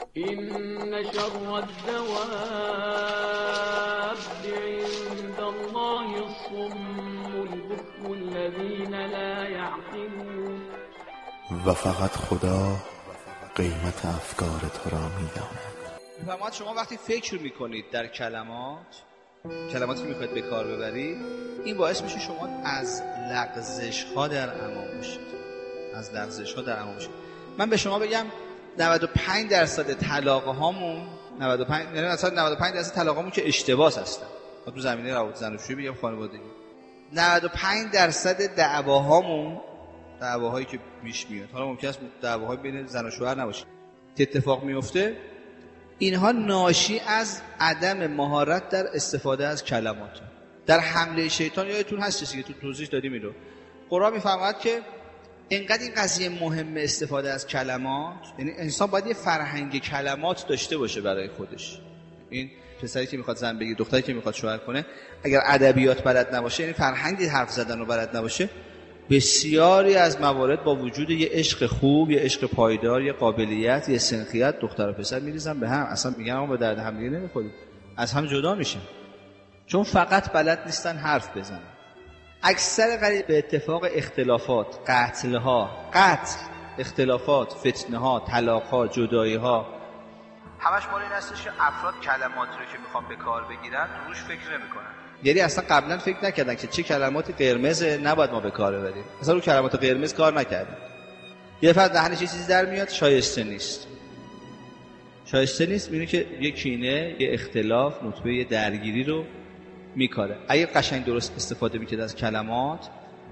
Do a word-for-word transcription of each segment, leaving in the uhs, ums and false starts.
این شر الدواب عند الله الصم البكم الذين لا يعقلون. و فقط خدا قیمت افکار تو را می‌داند. میفرماید شما وقتی فکر میکنید در کلمات کلماتی که میخواید به کار ببرید، این باعث میشه شما از لغزش ها در امان باشید از لغزش ها در امان باشید. من به شما بگم نود و پنج درصد طلاق هامون نود و پنج یعنی اصلا نود و پنج درصد طلاق هامون که اشتباس هستن. ما تو زمینه روابط زن و شویی بگم خانوادگی نود و پنج درصد دعواهامون دعواهایی که پیش میاد، حالا ممکن است دعواهای بین زن و شوهر نباشه، اتفاق میفته، اینها ناشی از عدم مهارت در استفاده از کلمات. در حمله شیطان یادتون هست چیزی که تو توضیح دادیم اینو. قرآن میفرماید که اینقدر این قضیه مهمه استفاده از کلمات، یعنی انسان باید یه فرهنگ کلمات داشته باشه برای خودش. این پسری که میخواد زن بگیره، دختری که میخواد شوهر کنه، اگر ادبیات بلد نباشه، یعنی فرهنگ حرف زدن رو بلد نباشه، بسیاری از موارد با وجود یه عشق خوب، یه عشق پایدار، یه قابلیت، یه سنخیت، دختر و پسر میریزن به هم، اصلا میگن ما به درد هم دیگه نمیخوریم، از هم جدا میشن، چون فقط بلد نیستن حرف بزنن. اکثر قریب به اتفاق اختلافات، قتل‌ها، قتل، اختلافات، فتنه‌ها، طلاق‌ها، جدایی‌ها، همش مال این هستش که افراد کلماتی رو که میخوان به کار بگیرن روش فکر نمی‌کنن. یعنی اصلا قبلا فکر نکردن که چه کلماتی قرمزه نباید ما به کار ببریم. اصلا رو کلمات قرمز کار نکردن. یه فرد دهنش یه چیزی در میاد، شایسته نیست. شایسته نیست میونه که یه کینه، یه اختلاف، نطبه، یه درگیری رو میکاره. اگه قشنگ درست استفاده میکرد از کلمات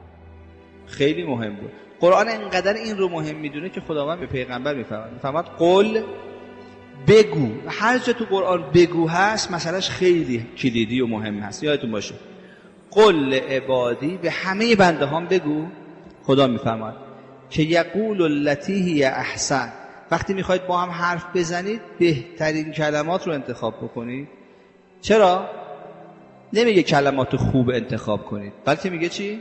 خیلی مهم بود. قرآن اینقدر این رو مهم میدونه که خداوند به پیغمبر میفرماید میفرماید قل بگو. هر جا تو قرآن بگو هست مسئلهش خیلی کلیدی و مهم هست. یادتون باشه قل عبادی، به همه بنده هام بگو. خدا میفرماید که یقول التی هی احسن، وقتی میخواید با هم حرف بزنید بهترین کلمات رو انتخاب بکنید. چرا؟ نمیگه کلمات خوب انتخاب کنید، بلکه میگه چی؟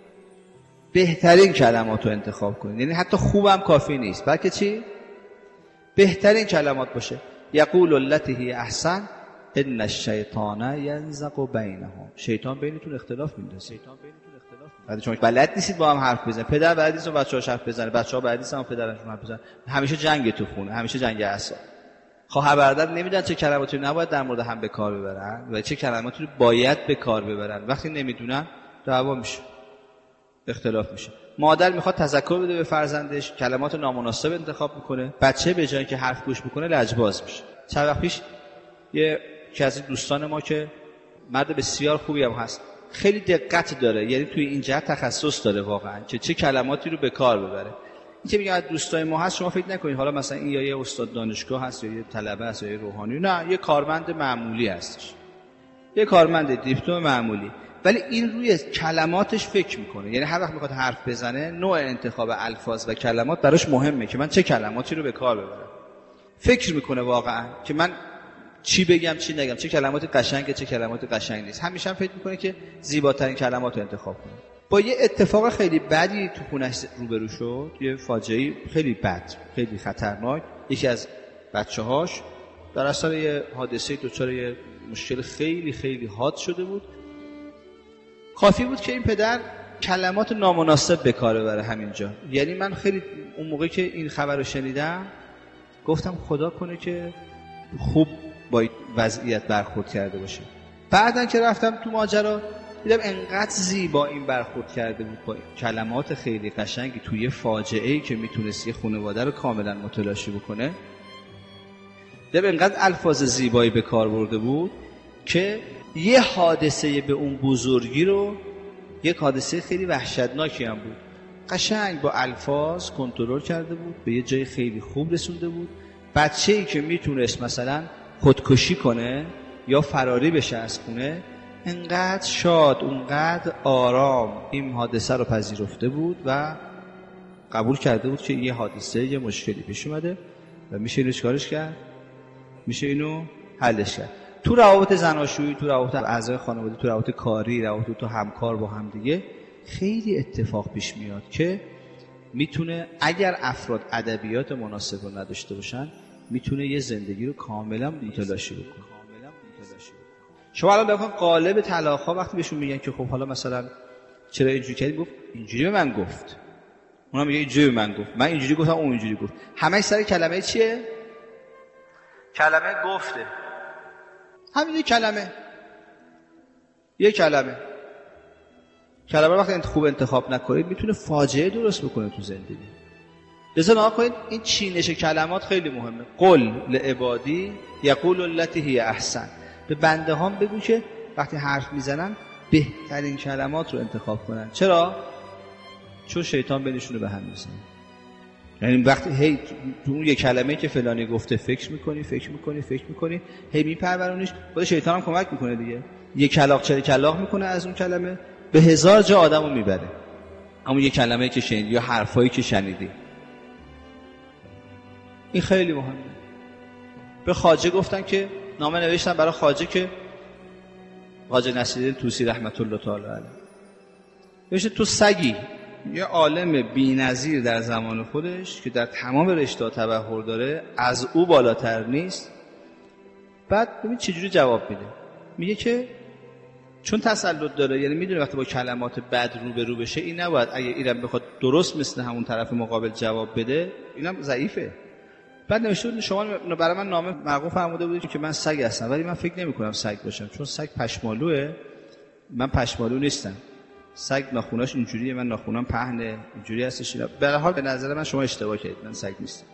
بهترین کلمات رو انتخاب کنید. یعنی حتی خوبم کافی نیست، بلکه چی؟ بهترین کلمات باشه. یقول التی هی احسن ان الشیطان ینزغ بینهم، شیطان بینتون اختلاف میندازه. شیطان بینتون اختلاف میندازه. شما بلد نیستید با هم حرف بزنید، پدر بلد نیست با بچه‌هاش حرف بزنه، بچه‌ها بلد نیستن با پدرشون حرف بزنن، همیشه جنگ تو خونه، همیشه جنگ اعصاب. خواهر برادر نمیدونن چه کلماتی رو نباید در مورد هم به کار ببرن و چه کلماتی رو باید به کار ببرن. وقتی نمیدونن دعوا میشه، اختلاف میشه. مادر میخواد تذکر بده به فرزندش، کلمات نامناسب انتخاب میکنه، بچه به جای اینکه حرف گوش بکنه لجباز میشه. چند وقت پیش یه که از دوستان ما که مرد بسیار خوبی هم هست، خیلی دقت داره، یعنی توی این جهت تخصص داره واقعا که چه کلماتی رو به کار ببره. این که میگه از دوستای ما هست، شما فکر نکنید حالا مثلا این یا یه استاد دانشگاه هست یا یه طلبه هست یا یه روحانی، نه، یه کارمند معمولی هستش، یه کارمند دیپلم معمولی، ولی این روی کلماتش فکر میکنه. یعنی هر وقت میخواد حرف بزنه نوع انتخاب الفاظ و کلمات براش مهمه که من چه کلماتی رو به کار ببرم. فکر میکنه واقعا که من چی بگم چی نگم، چه کلماتی قشنگه چه کلماتی قشنگ نیست. همیشه هم فکر میکنه که زیباترین کلمات رو انتخاب کنه. با یه اتفاق خیلی بدی تو خونش روبرو شد، یه فاجعه خیلی بد، خیلی خطرناک. یکی از بچه‌هاش در اثر یه حادثه دچار یه مشکل خیلی خیلی حاد شده بود. کافی بود که این پدر کلمات نامناسب به کار ببره همینجا. یعنی من خیلی اون موقع که این خبر رو شنیدم گفتم خدا کنه که خوب با وضعیت برخورد کرده باشه. بعدن که رفتم تو ماجرا دیدم انقدر زیبا این برخورد کرده بود با کلمات خیلی قشنگی توی فاجعه‌ای که میتونست یه خانواده رو کاملا متلاشی بکنه. دیدم انقدر الفاظ زیبایی به کار برده بود که یه حادثه به اون بزرگی رو، یک حادثه خیلی وحشتناکی هم بود، قشنگ با الفاظ کنترل کرده بود، به یه جای خیلی خوب رسونده بود. بچه‌ای که میتونست مثلا خودکشی کنه یا فراری بشه از خونه، انقدر شاد، اونقدر آرام این حادثه رو پذیرفته بود و قبول کرده بود که یه حادثه، یه مشکلی پیش اومده و میشه اینو چیکارش کرد، میشه اینو حلش کرد. تو روابط زناشویی، تو روابط اعضای خانواده، تو روابط کاری، روابط تو همکار با هم دیگه خیلی اتفاق پیش میاد که میتونه اگر افراد ادبیات مناسب رو نداشته باشن میتونه یه زندگی رو کاملا متلاشی بکنه. شما الان بخوام قالب طلاق‌ها وقتی بهشون میگن که خب حالا مثلا چرا اینجوری کردی، گفت اینجوری به من گفت، اونم میگه اینجوری به من گفت، من اینجوری گفتم اون اینجوری گفت. همش سر کلمه چیه؟ کلمه گفته. همین یک کلمه، یک کلمه کلمه وقتی خوب انتخاب نکنید میتونه فاجعه درست بکنه تو زندگی. لذا نگاه کنید این چینش کلمات خیلی مهمه. قل لعبادی یقول التی هی احسن. به بنده هام بگو که وقتی حرف میزنن بهترین کلمات رو انتخاب کنن. چرا؟ چون شیطان بینشون رو به هم میزنه. یعنی وقتی هی تو اون یک کلمه‌ای که فلانی گفته فکر میکنی فکر میکنی فکر میکنی هی میپرورونیش، خود شیطان هم کمک میکنه دیگه. یک کلاغ چه کلاغ میکنه از اون کلمه، به هزار جا آدمو میبره. اما یک کلمه‌ای که شنیدی یا حرفایی که شنیدی، این خیلی مهمه. به خواجه گفتن که نامه نوشتن برای خواجه که خواجه نصیرالدین طوسی رحمت الله تعالی علیه نوشته تو سگی، یه عالم بی‌نظیر در زمان خودش که در تمام رشته‌ها تبحر داره از او بالاتر نیست. بعد ببین چجوری جواب میده. میگه که چون تسلط داره، یعنی میدونه وقتی با کلمات بد رو به رو بشه این نباید اگه اینم بخواد درست مثل همون طرف مقابل جواب بده، اینم ضعیفه. بعد نوشته بود شما برای من نامه مرقوم فرموده بودید که من سگ هستم، ولی من فکر نمی کنم سگ باشم، چون سگ پشمالوه، من پشمالو نیستم. سگ ناخوناش اینجوریه، من ناخونام پهنه، اینجوری هستش. به هر حال به نظر من شما اشتباه کردید، من سگ نیستم.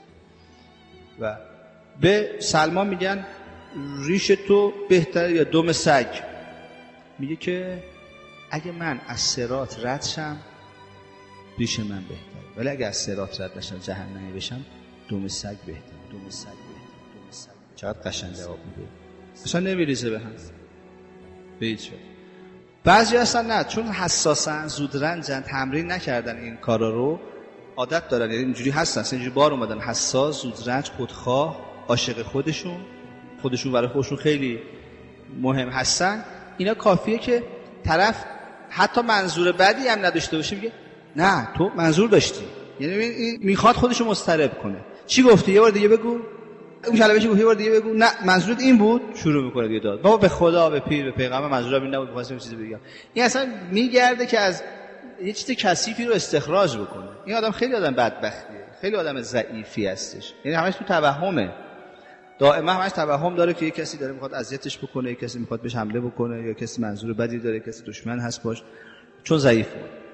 و به سلمان میگن ریش تو بهتره یا دم سگ. میگه که اگه من از صراط رد شم ریش من بهتره، ولی اگه از صراط رد نشم جهنمی بشم دم سگ بهتره. دم سگ بهتره. دم سگ. چقدر قشنگ جواب میده. اصلا نمیریزه به هم. به هیچ وجه. بعضی هستن نه، چون حساسن، زودرنجن، تمرین نکردن این کارا رو، عادت دارن، یعنی اینجوری هستن، اینجوری بار اومدن، حساس، زودرنج، خودخواه، عاشق خودشون، خودشون برای خودشون خیلی مهم هستن. اینا کافیه که طرف حتی منظور بدی هم نداشته باشه میگه نه تو منظور داشتی، یعنی این میخواد خودشو مضطرب کنه. چی گفتی؟ یه بار دیگه بگو. اون کلمه چی گفتی؟ یه بار دیگه بگو. نه منظورت این بود. شروع میکنه دیگه داد. بابا به خدا، به پیر، به پیغمبر منظورم این نبود، می‌خواستم چیزی بگم. این اصلا میگرده که از یه چیز کثیفی رو استخراج بکنه. این آدم خیلی آدم بدبختیه، خیلی آدم ضعیفی هستش، یعنی همش تو توهمه، دائما همش توهم داره که یه کسی داره میخواد اذیتش بکنه، یه کسی میخواد بهش حمله بکنه، یا کسی منظور بدی داره، کسی دشمن هست باش، چون ضعیفه.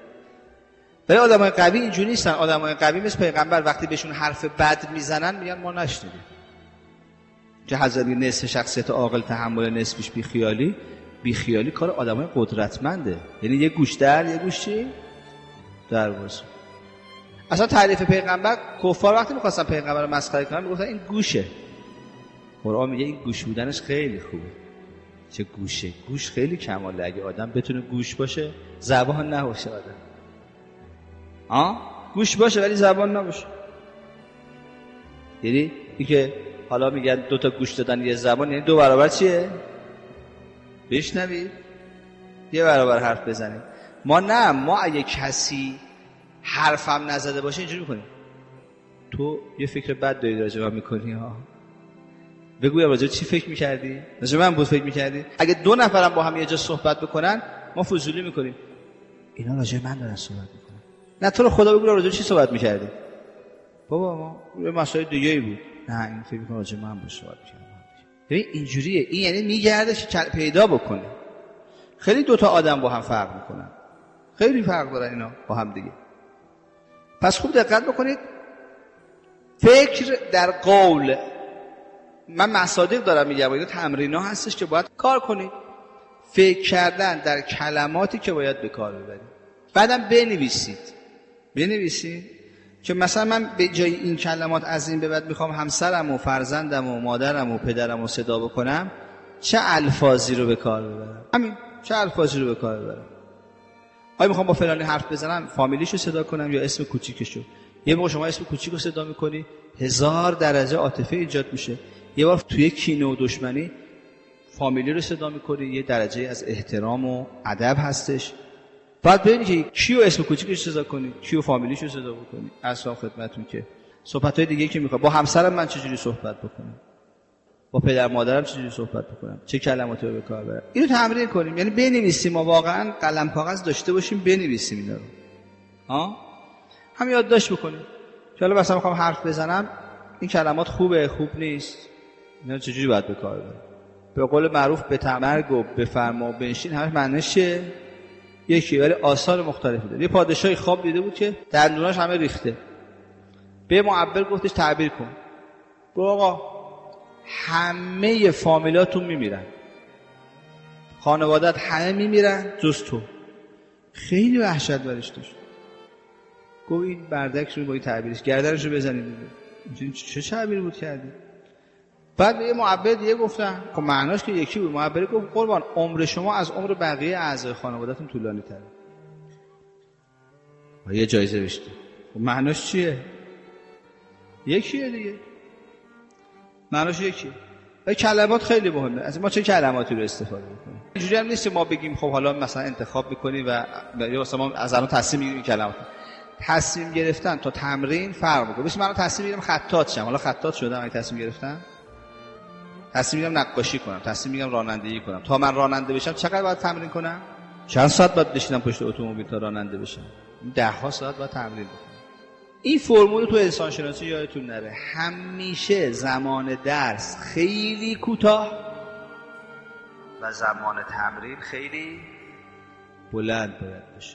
ولی آدمای قوی اینجوری نیستن. آدمای قوی مثل پیغمبر وقتی بهشون حرف بد میزنن میگن ما نشنیدیم. که حضرت نصف شخصیت عاقل تحمل نصفش بی خیالی. بی خیالی کار آدمای قدرتمنده، یعنی یه گوش در یه گوش چی در باز. اصلا تعریف پیغمبر، کفار وقتی می‌خواستن پیغمبر رو مسخره کنن میگفتن این گوشه. قرآن میگه این گوش بودنش خیلی خوبه. چه گوشه؟ گوش خیلی کماله. اگه آدم بتونه گوش باشه، زبان نباشه آدم. آه؟ گوش باشه ولی زبان نباشه. یعنی اینکه حالا میگن دو تا گوش دادن یه زبان، یعنی دو برابر چیه؟ بشنوید یه برابر حرف بزنید. ما نه، ما اگه کسی حرفم نزده باشه اینجوری میکنیم تو یه فکر بد داری راجع به من میکنی ها، بگویم راجع چی فکر میکردی؟ راجع من بود فکر میکردی؟ اگه دو نفرم با هم یه جا صحبت بکنن ما فضولی میکنیم، اینا راجع من دارن صحبت میکنن. نه تو رو خدا بگو راجع چی صحبت میکردی؟ بابا ما یه مسائل دیگه ای بود. نه این فکر میکنم راجع من بود صحبت میکردم. ببین اینجوریه، این یعنی میگرده که پیدا بکنه. خیلی دوتا آدم با هم فرق میکنن، خیلی فرق دارن اینا با هم دیگه. پس خوب دقت بکنید. فکر در قول، من مصادیق دارم میگم، اینا تمرینا هستش که باید کار کنید. فکر کردن در کلماتی که باید به کار ببرید. بعدم بنویسید. بنویسید که مثلا من به جای این کلمات از این به بعد میخوام همسرم و فرزندم و مادرم و پدرم رو صدا بکنم، چه الفاظی رو به کار ببرم. همین چه الفاظی رو به کار ببرم. آیا میخوام با فلانی حرف بزنم فامیلیشو صدا کنم یا اسم کوچیکشو؟ یه موقع شما اسم کوچیکو صدا میکنی هزار درجه عاطفه ایجاد میشه. یه بار توی کینه و دشمنی فامیلی رو صدا میکنی، یه درجه از احترام و ادب هستش. بعد ببینید که کیو اسم کوچیکش صدا کنی، کیو فامیلیشو صدا بکنی. اصلا خدمتتون که صحبت‌های دیگه که می‌خوام با همسرم من چجوری صحبت بکنم، با پدر مادرم چجوری صحبت بکنم، چه کلماتی رو به کار ببرم. اینو تمرین کنیم، یعنی بنویسیم، ما واقعا قلم کاغذ داشته باشیم بنویسیم اینا رو. ها؟ هم یادداشت بکنیم. که حالا مثلا می‌خوام حرف بزنم، این کلمات خوبه، خوب نیست. اینا چجوری باید به کار ببرم؟ به قول معروف به تمرگ و بفرما و بنشین همش معنیش چیه؟ یکی، ولی آثار مختلفی داره. یه پادشاهی خواب دیده بود که دندوناش همه ریخته. به معبر گفتش تعبیر کن. گفت آقا همه فامیلاتون میمیرن، خانوادت همه میمیرن جز تو. خیلی وحشت برش داشت. گفت این بردک رو با این تعبیرش گردنش رو بزنید. این چه تعبیری بود کردی؟ بعد یه معبر دیگه گفتن خب معناش که یکی بود. معبر گفت قربان عمر شما از عمر بقیه اعضای خانواده‌تون طولانی تره. و یه جایزه بشته. خب معناش چیه؟ یکیه دیگه. معناش یکیه. و کلمات خیلی مهمه. از ما چه کلماتی رو استفاده می‌کنیم؟ اینجوری هم نیست که ما بگیم خب حالا مثلا انتخاب می‌کنیم و یا مثلا ما از الان تصمیم می‌گیریم کلمات. تصمیم گرفتن تا تمرین فرق می‌کنه. مثلا من تصمیم می‌گیرم خطاط شم. حالا خطاط شدم، اگه تصمیم گرفتم تصمیم میگیرم نقاشی کنم، تصمیم میگیرم رانندگی کنم. تا من راننده بشم چقدر باید تمرین کنم؟ چند ساعت باید بشینم پشت اتومبیل تا راننده بشم؟ ده ها ساعت باید تمرین کنم. این فرمول تو انسان شناسی یادتون نره، همیشه زمان درس خیلی کوتاه و زمان تمرین خیلی بلند باید باشه.